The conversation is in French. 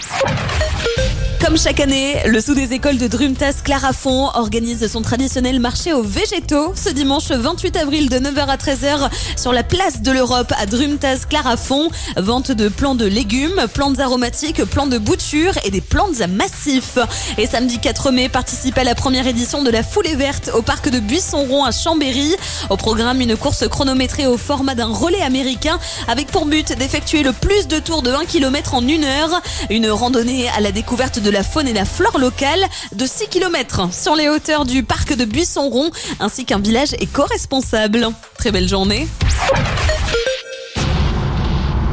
Comme chaque année, le Sous des écoles de Drumtas Clarafond organise son traditionnel marché aux végétaux ce dimanche 28 avril de 9h à 13h sur la place de l'Europe à Drumtas Clarafond. Vente de plants de légumes, plantes aromatiques, plants de bouture et des plantes à massifs. Et samedi 4 mai, participe à la première édition de la Foulée Verte au parc de Buisson-Rond à Chambéry. Au programme, une course chronométrée au format d'un relais américain avec pour but d'effectuer le plus de tours de 1 km en 1 heure. Une randonnée à la découverte de la faune et la flore locale de 6 km sur les hauteurs du parc de Buisson-Rond ainsi qu'un village éco-responsable. Très belle journée.